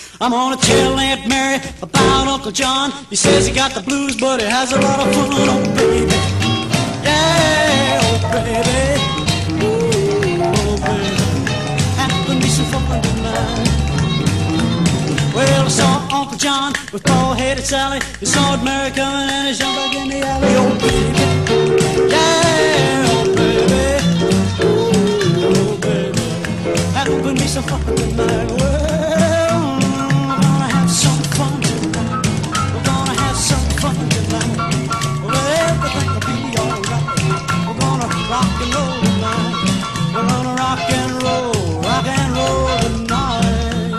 I'm gonna tell Aunt Mary about Uncle John. He says he got the blues, but he has a lot of fun, oh baby. Yeah, oh baby. Ooh, oh baby. Having me some fun tonight. Well, I saw Uncle John with bald-headed Sally. He saw Mary coming and he jumped back in the alley, oh baby. Yeah, oh baby. Ooh, oh baby. Having me some fun tonight. Rock and roll tonight. We're gonna rock and roll tonight.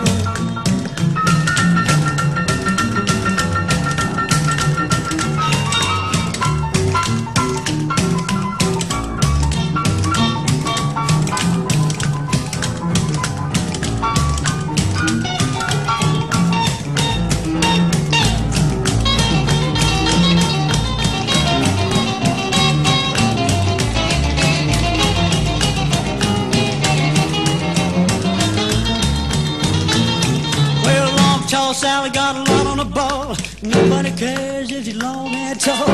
Tall Sally got a lot on the ball. Nobody cares if you're long and tall.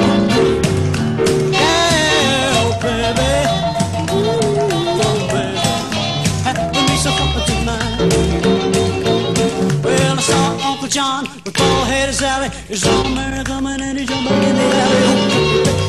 Yeah, oh baby. Ooh, oh baby. Having me some fun tonight. Well, I saw Uncle John with bald-headed Sally. He saw Mary coming and he jumped back in the alley.